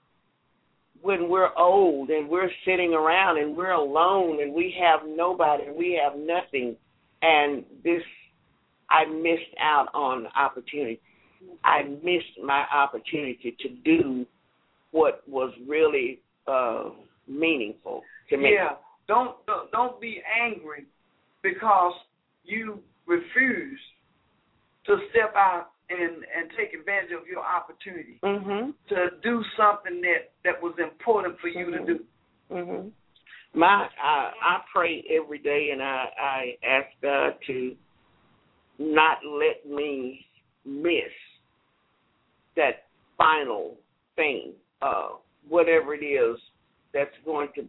when we're old and we're sitting around and we're alone and we have nobody and we have nothing, and this, I missed out on opportunity. I missed my opportunity to do what was really uh, meaningful to me. Yeah, don't don't be angry because you refuse to step out and, and take advantage of your opportunity mm-hmm. to do something that, that was important for you mm-hmm. to do. Mm-hmm. My, I, I pray every day, and I, I ask God to not let me miss that final thing, uh, whatever it is that's going to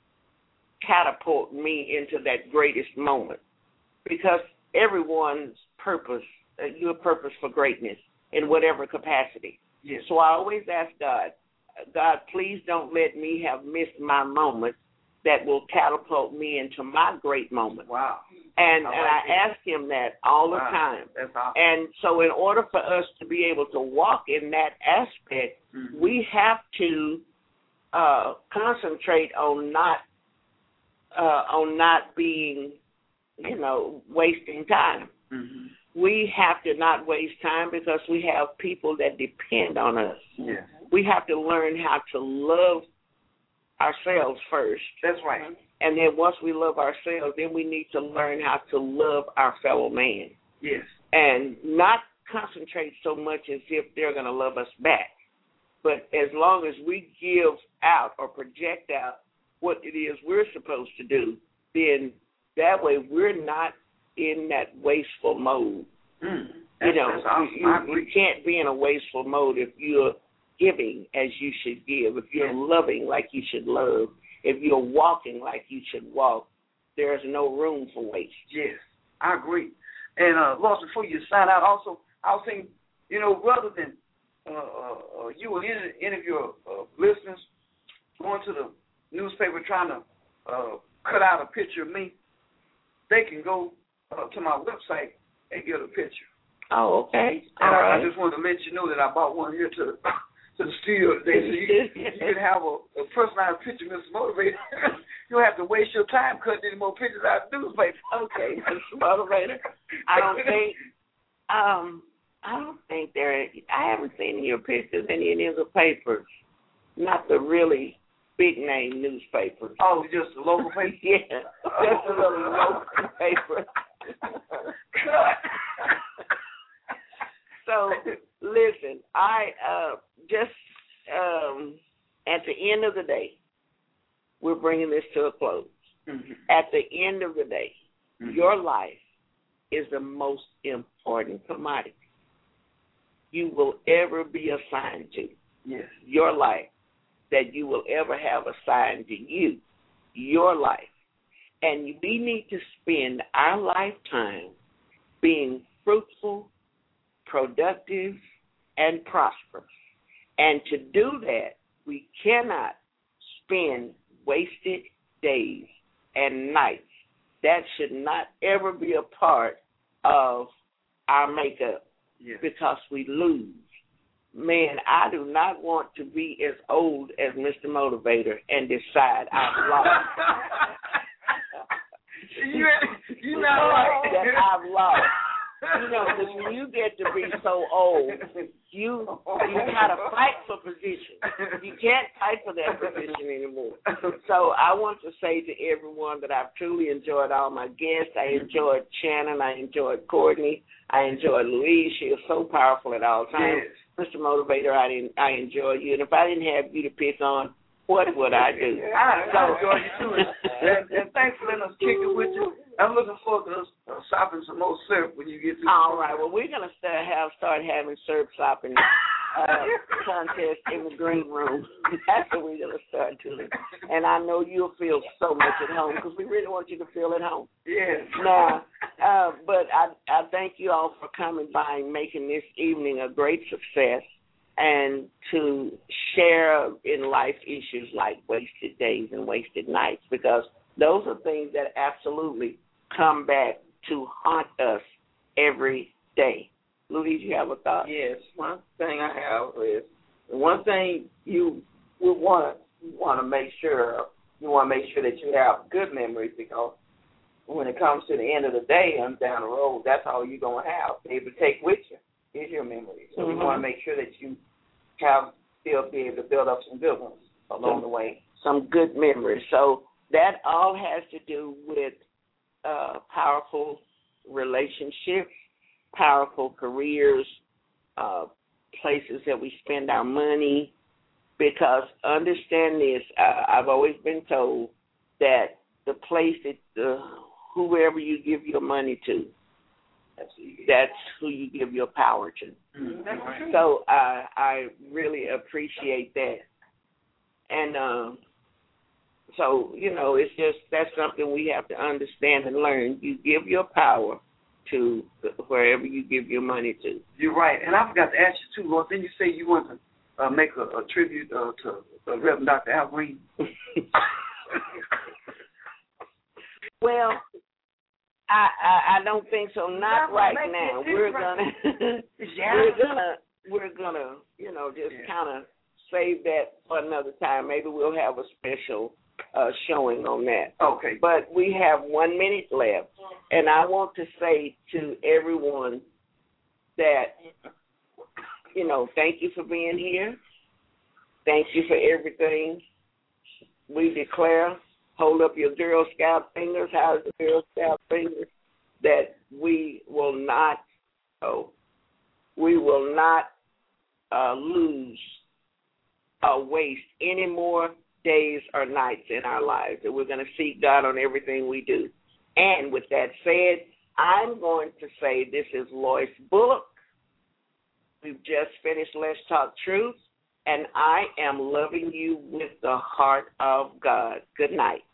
catapult me into that greatest moment. Because everyone's purpose, uh, your purpose for greatness in whatever capacity. Yes. So I always ask God, God, please don't let me have missed my moment that will catapult me into my great moment. Wow. And, I like and I ask him that all the wow. time. That's awesome. And so in order for us to be able to walk in that aspect, mm-hmm. we have to uh, concentrate on not uh, on not being, you know, wasting time. Mm-hmm. We have to not waste time because we have people that depend on us. Yes. We have to learn how to love ourselves first. That's right. And then once we love ourselves, then we need to learn how to love our fellow man. Yes. And not concentrate so much as if they're going to love us back. But as long as we give out or project out what it is we're supposed to do, then that way we're not in that wasteful mode. Mm, you know, that's awesome. you, you can't be in a wasteful mode if you're giving as you should give, if you're loving like you should love, if you're walking like you should walk. There's no room for waste. Yes, I agree. And, uh, Lois, before you sign out, also, I was thinking, you know, rather than uh, uh, you or any, any of your uh, listeners going to the newspaper trying to uh, cut out a picture of me, they can go uh, to my website and get a picture. Oh, okay. And All I, right. I just wanted to let you know that I bought one here to the, to the studio today, so you, you can have a, a personalized picture, Mister Motivator. You don't have to waste your time cutting any more pictures out of the newspaper. Okay, Mister Motivator. I don't think, um, I don't think there. I haven't seen your pictures in any of the papers, not the really big name newspapers. Oh, just the local paper? Yeah, just a little local paper. So, listen, I uh, just um, at the end of the day, we're bringing this to a close. Mm-hmm. At the end of the day, mm-hmm. your life is the most important commodity you will ever be assigned to. Yes. Your life that you will ever have assigned to you. Your life. And we need to spend our lifetime being fruitful, productive, and prosperous. And to do that, we cannot spend wasted days and nights. That should not ever be a part of our makeup. Yes. Because we lose. Man, I do not want to be as old as Mister Motivator and decide I've lost. you, you're not right. That I've lost. You know, because when you get to be so old, you you got to fight for position. You can't fight for that position anymore. So I want to say to everyone that I've truly enjoyed all my guests. I enjoyed Shannon. I enjoyed Courtney. I enjoyed Louise. She is so powerful at all times. Yes. Mister Motivator, I didn't. I enjoy you. And if I didn't have you to pick on, what would I do? I, I enjoy you too. and, and thanks for letting us kick it with you. I'm looking forward to us uh, shopping some more syrup when you get through. All right. Well, we're gonna start have start having syrup shopping uh, contest in the green room. That's what we're gonna start doing. And I know you'll feel so much at home because we really want you to feel at home. Yes. Now, uh, but I I thank you all for coming by and making this evening a great success. And to share in life issues like wasted days and wasted nights, because those are things that absolutely come back to haunt us every day. Louise, you have a thought? Yes. One thing I have is one thing you would want you want to make sure you want to make sure that you have good memories, because when it comes to the end of the day and down the road, that's all you're gonna have to be able to take with you is your memories. So mm-hmm. you want to make sure that you have still be able to build up some good ones along some, the way. Some good memories. So that all has to do with uh, powerful relationships, powerful careers, uh, places that we spend our money. Because understand this, uh, I've always been told that the place that uh, whoever you give your money to, That's who, That's who you give your power to. Mm-hmm. So uh, I really appreciate that. And um, so, you know, it's just that's something we have to understand and learn. You give your power to wherever you give your money to. You're right. And I forgot to ask you, too, Lord, didn't you say you want to uh, make a, a tribute uh, to uh, Reverend Doctor Al Green? Well, I, I I don't think so. Not right now. We're gonna we're gonna we're gonna you know just yeah. kind of save that for another time. Maybe we'll have a special uh, showing on that. Okay. But we have one minute left, and I want to say to everyone that you know thank you for being here. Thank you for everything. We declare. Hold up your Girl Scout fingers. How's the Girl Scout fingers? That we will not, oh, we will not uh, lose or waste any more days or nights in our lives. That we're going to seek God on everything we do. And with that said, I'm going to say this is Lois Bullock. We've just finished Let's Talk Truth. And I am loving you with the heart of God. Good night.